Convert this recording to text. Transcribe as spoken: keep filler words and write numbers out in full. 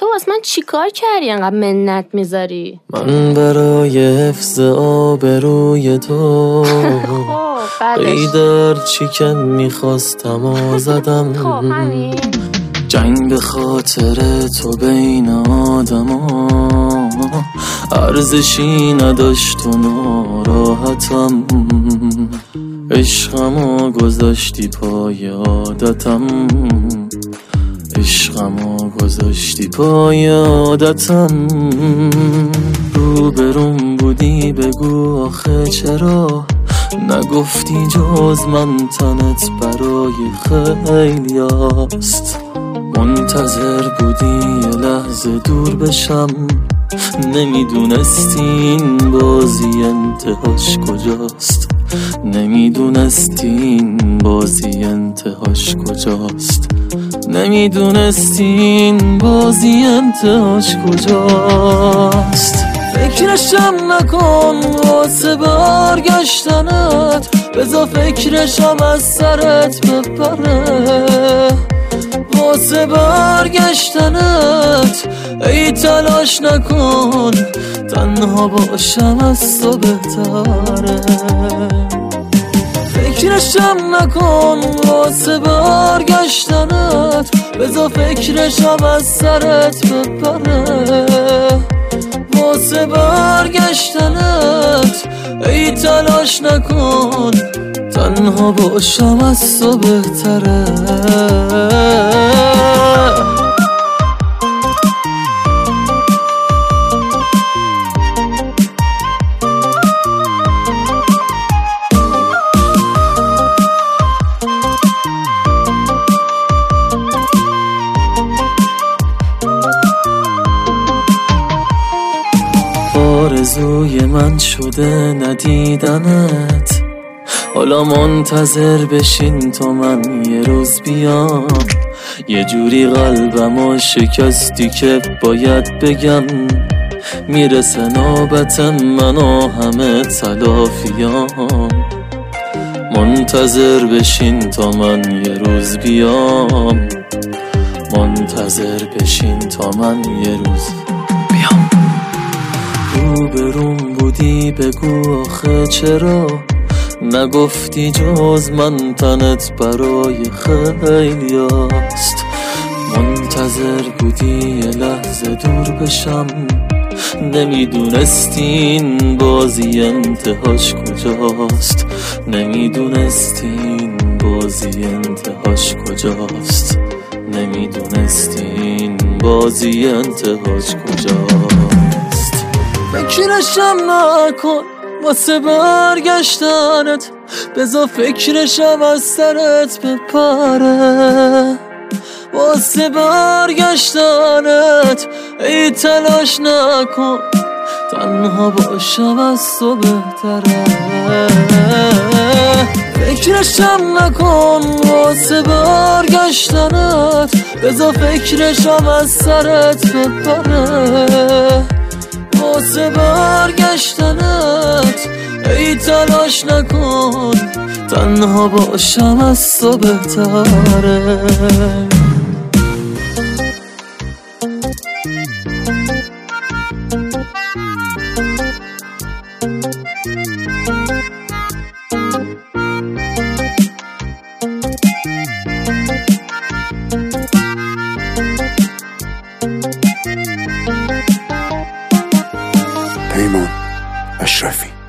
تو واسه من چیکار کردی انقدر منت میذاری؟ من برای حفظ آبروی تو قیدر چیکن میخواستم و زدم. جنگ به خاطر تو بین آدم ها ارزشی نداشت و ناراحتم. عشقمو گذاشتی پای عادتم، عشقمو گذاشتی پای عادتم. روبروم بودی بگو آخه چرا نگفتی جز من تنت برای خیلی هست. منتظر بودی یه لحظه دور بشم، نمیدونستی این بازی انتهاش کجاست، نمیدونستی این بازی انتهاش کجاست، نمیدونستی این بازی انتهاش کجاست. فکرشم نکن واسه برگشتنت، بذار فکرشم از سرت بپره. واسه برگشتنت ای تلاش نکن، تنها باشم از تو بهتره. فکرشم نکن واسه برگشتنت، بذار فکرشم از سرت بپره. واسه برگشتنت ای تلاش نکن، تنها باشم از تو بهتره. آرزوی من شده ندیدنت، حالا منتظر بشین تا من یه روز بیام. یه جوری قلبمو شکستی که باید بگم، میرسه نوبت من و همه تلافیام. منتظر بشین تا من یه روز بیام، منتظر بشین تا من یه روز بیام. روبروم بودی بگو آخه چرا نگفتی جز من تنت برای خیلی هست. منتظر بودی یه لحظه دور بشم، نمیدونستی این بازی انتهاش کجاست، نمیدونستی این بازی انتهاش کجاست، نمیدونستی این بازی انتهاش کجاست. فکرشم نکن واسه برگشتنت، بذار فکرشم از سرت بپره. واسه برگشتنت ای تلاش نکن، تنها باشم از تو بهتره. فکرشم نکن واسه برگشتنت، بذار فکرشم از سرت بپره. واسه برگشتنت ای تلاش نکن، تنها باشم از تو بهتره. پیمان اشرفی.